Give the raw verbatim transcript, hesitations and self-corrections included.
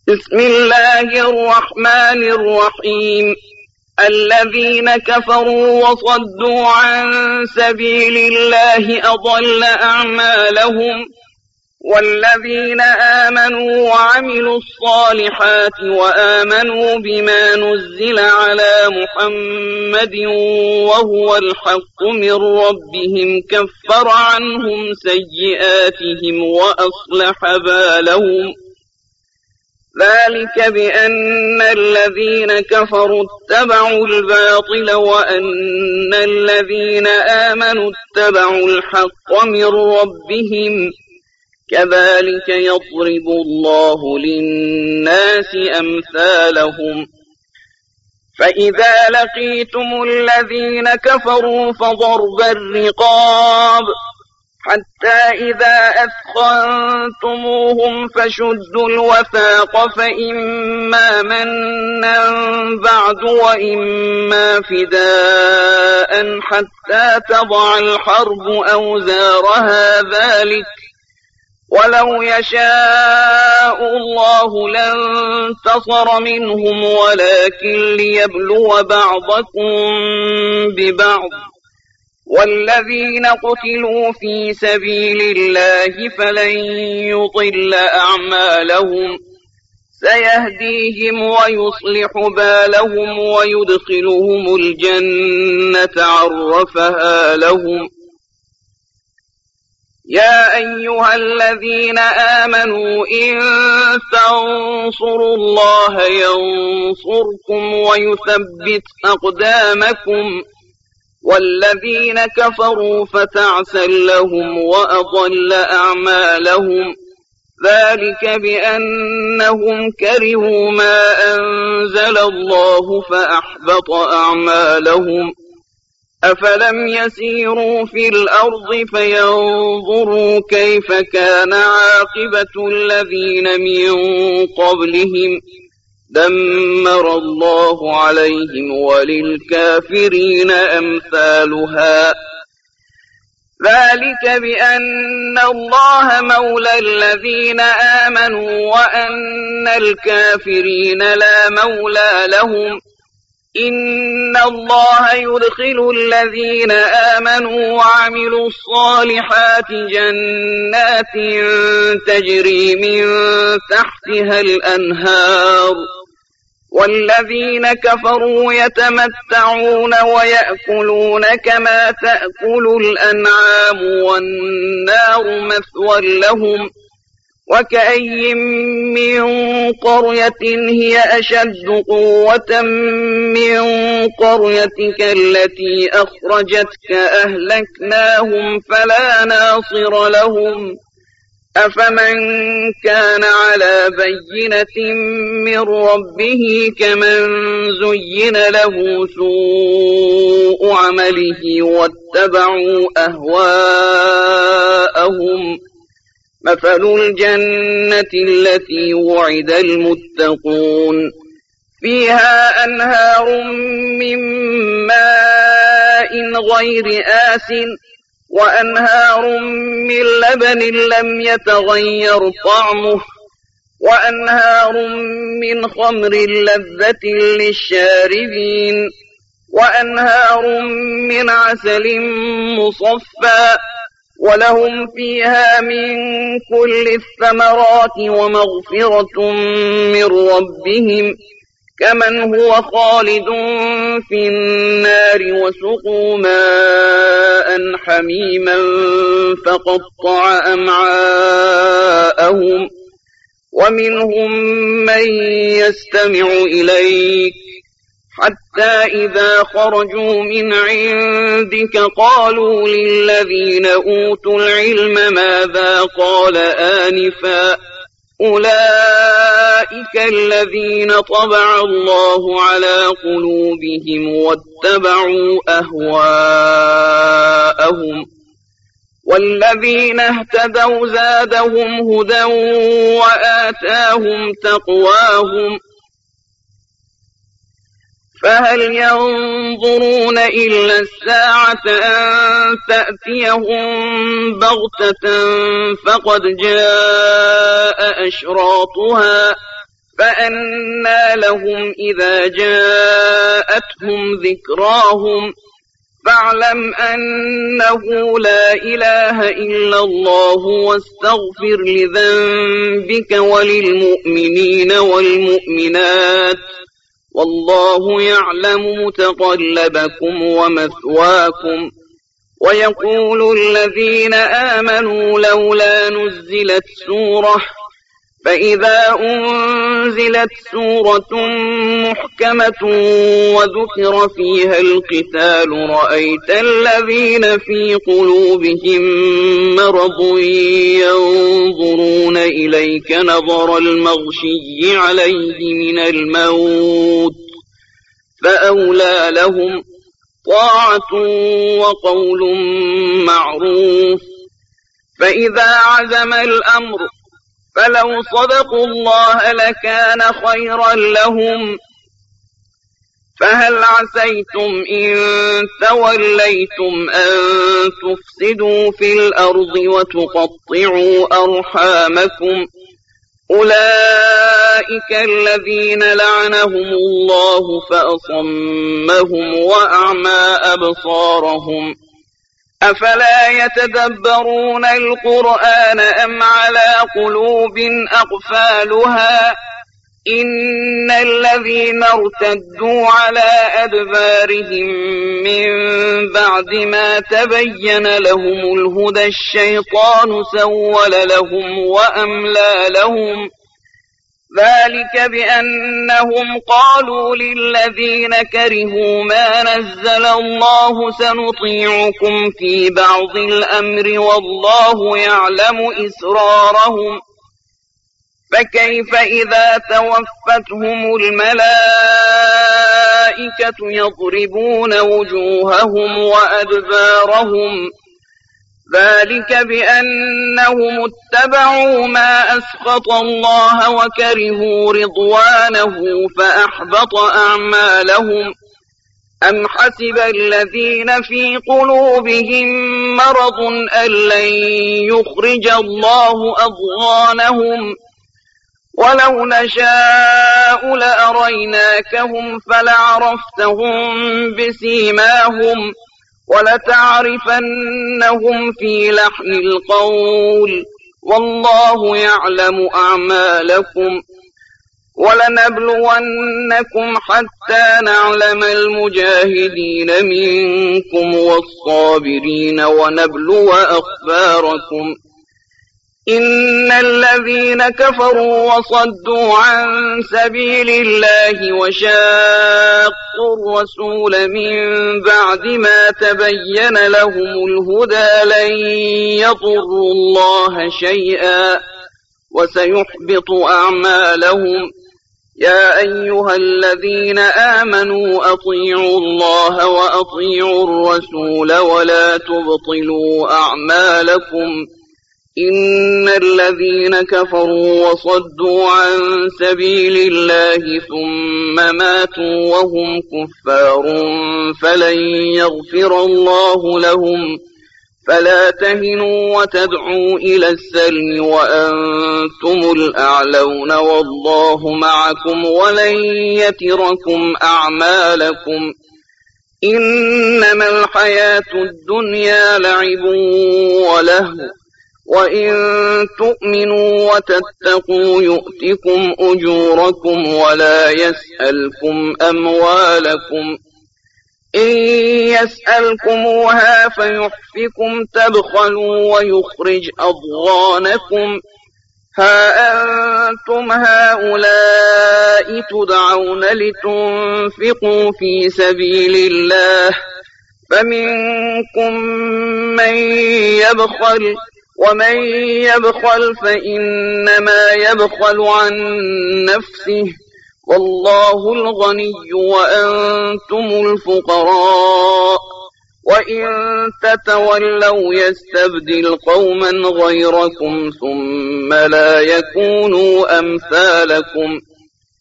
بسم الله الرحمن الرحيم. الذين كفروا وصدوا عن سبيل الله أضل أعمالهم، والذين آمنوا وعملوا الصالحات وآمنوا بما نزل على محمد وهو الحق من ربهم كفر عنهم سيئاتهم وأصلح بالهم. ذلك بأن الذين كفروا اتبعوا الباطل وأن الذين آمنوا اتبعوا الحق من ربهم، كذلك يضرب الله للناس أمثالهم. فإذا لقيتم الذين كفروا فضرب الرقاب حتى إذا أثخنتموهم فشدوا الوثاق، فإما منا بعد وإما فداء حتى تضع الحرب أوزارها، ذلك ولو يشاء الله لانتصر منهم ولكن ليبلو بعضكم ببعض، والذين قتلوا في سبيل الله فلن يضل أعمالهم، سيهديهم ويصلح بالهم ويدخلهم الجنة عرفها لهم. يا أيها الذين آمنوا إن تنصروا الله ينصركم ويثبت أقدامكم، والذين كفروا فتعسا لهم وأضل أعمالهم، ذلك بأنهم كرهوا ما أنزل الله فأحبط أعمالهم. أفلم يسيروا في الأرض فينظروا كيف كان عاقبة الذين من قبلهم، دمر الله عليهم وللكافرين أمثالها. ذلك بأن الله مولى الذين آمنوا وأن الكافرين لا مولى لهم. إن الله يدخل الذين آمنوا وعملوا الصالحات جنات تجري من تحتها الأنهار، والذين كفروا يتمتعون ويأكلون كما تأكل الأنعام والنار مثوى لهم. وكأي من قرية هي أشد قوة من قريتك التي أخرجتك أهلكناهم فلا ناصر لهم. أفمن كان على بينة من ربه كمن زين له سوء عمله واتبعوا أهواءهم. مثل الجنة التي وعد المتقون فيها أنهار من ماء غير آسٍ وأنهار من لبن لم يتغير طعمه وأنهار من خمر لذة للشاربين وأنهار من عسل مصفى، ولهم فيها من كل الثمرات ومغفرة من ربهم، كمن هو خالد في النار وسقوا ماء حميما فقطع أمعاءهم. ومنهم من يستمع إليك حتى إذا خرجوا من عندك قالوا للذين أوتوا العلم ماذا قال آنفا، أولئك الذين طبع الله على قلوبهم واتبعوا أهواءهم. والذين اهتدوا زادهم هدى وآتاهم تقواهم. فهل ينظرون إلا الساعة أن تأتيهم بغتة فقد جاء أشراطها فأنى لهم إذا جاءتهم ذكراهم فاعلم أنه لا إله إلا الله واستغفر لذنبك وللمؤمنين والمؤمنات والله يعلم متقلبكم ومثواكم. ويقول الذين آمنوا لولا نزلت سورة فإذا أنزلت سورة محكمة وذكر فيها القتال رأيت الذين في قلوبهم مرض ينظرون إليك نظر المغشي عليه من الموت فأولى لهم طاعة وقول معروف. فإذا عزم الأمر فلو صدقوا الله لكان خيرا لهم. فهل عسيتم إن توليتم أن تفسدوا في الأرض وتقطعوا أرحامكم أولئك الذين لعنهم الله فأصمهم وأعمى أبصارهم أفلا يتدبرون القرآن أم على قلوب أقفالها إن الذين ارتدوا على أدبارهم من بعد ما تبين لهم الهدى الشيطان سول لهم وأملى لهم ذلك بأنهم قالوا للذين كرهوا ما نزل الله سنطيعكم في بعض الأمر والله يعلم إسرارهم فكيف إذا توفتهم الملائكة يضربون وجوههم وأدبارهم ذلك بأنهم اتبعوا ما أسخط الله وكرهوا رضوانه فأحبط أعمالهم أم حسب الذين في قلوبهم مرض أن لن يخرج الله أضغانهم ولو نشاء لأريناكهم فلعرفتهم بسيماهم ولتعرفنهم في لحن القول والله يعلم أعمالكم ولنبلونكم حتى نعلم المجاهدين منكم والصابرين ونبلو أخباركم إن الذين كفروا وصدوا عن سبيل الله وشاقوا الرسول من بعد ما تبين لهم الهدى لن يضروا الله شيئا وسيحبط أعمالهم يا أيها الذين آمنوا أطيعوا الله وأطيعوا الرسول ولا تبطلوا أعمالكم إن الذين كفروا وصدوا عن سبيل الله ثم ماتوا وهم كفار فلن يغفر الله لهم فلا تهنوا وتدعوا إلى السلم وأنتم الأعلون والله معكم ولن يتركم أعمالكم إنما الحياة الدنيا لعب ولهو وإن تؤمنوا وتتقوا يؤتكم أجوركم ولا يسألكم أموالكم إن يسألكموها فيحفكم تبخلوا ويخرج أضغانكم ها أنتم هؤلاء تدعون لتنفقوا في سبيل الله فمنكم من يبخل ومن يبخل فإنما يبخل عن نفسه والله الغني وأنتم الفقراء وإن تتولوا يستبدل قوما غيركم ثم لا يكونوا أمثالكم